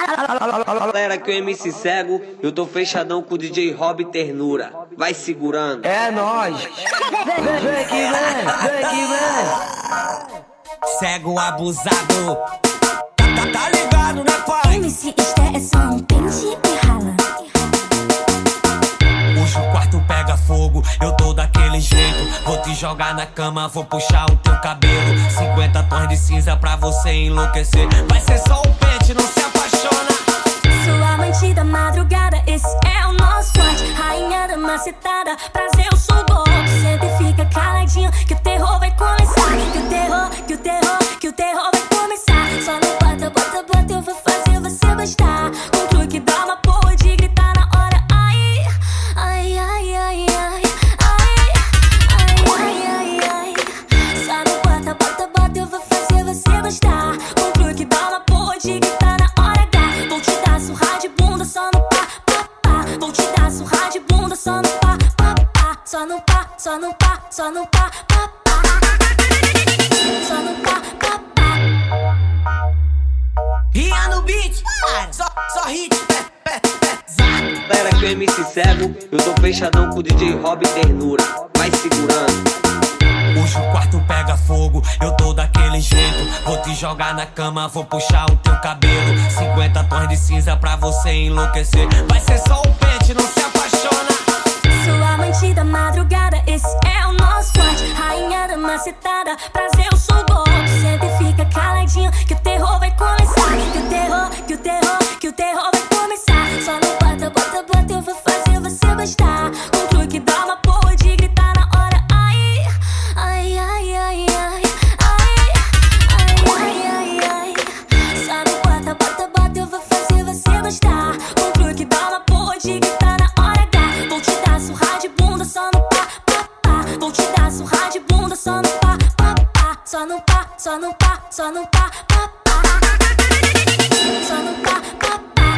Galera, que o MC cego, eu tô fechadão com o DJ Rob Ternura. Vai segurando. É nóis. Vem que vem. Cego abusado. Tá ligado, né, pai? MC Sterson, pente e rala. Hoje o quarto pega fogo, eu tô daquele jeito. Vou te jogar na cama, vou puxar o teu cabelo. 50 tons de cinza pra você enlouquecer. Vai ser só o pente, não se apaixona. Sou amante da madrugada, esse é o nosso forte. Rainha da macetada, prazer eu sou golpe. Sempre fica caladinho que o terror vai começar. Que o terror vai começar. Só no bota, eu vou fazer você bastar. Com truque dá uma porra de gritar na hora. Ai, ai, ai, ai, ai. Só no bota, eu vou fazer você bastar. Com truque dá uma porra de gritar na hora H. Vou te dar surra de bunda só no pá, pá, pá. Vou te dar surra de bunda só no pá, pá, pá. Só no pá, só no pá, só no pá, pá, pá. Só no pá, pá, pá. Ria no beat, só hit. Galera, que o MC cego, eu tô fechadão com o DJ Rob Ternura. Vai segurando. Hoje o quarto pega fogo, eu tô daquele jeito. Vou te jogar na cama, vou puxar o teu cabelo. 50 tons de cinza pra você enlouquecer. Vai ser só o pente, não se apaixona. Sou amante da madrugada, esse é o nosso forte. Rainha da macetada, prazer eu sou golpe. Sempre fica caladinho que o terror vai começar. Que o terror vai começar. Só no bota, eu vou fazer você bastar. Com truque dá uma porra de gritar na hora. Ai, ai, ai, ai, ai. Só no bota, eu vou fazer você bastar. Com truque dá uma porra de gritar na hora H. Vou te dar surra de bunda só no pá, pá, pá. Vou te dar surra de bunda só no pá, pá, pá. Só no pá, só no pá, só no pá, pá, pá. Só no pá, pá, pá.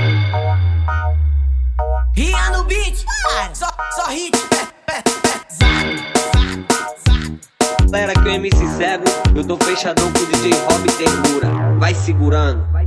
Ria no beat, só hit. Galera, que o MC cego, eu tô fechadão com o DJ Rob Ternura. Vai segurando.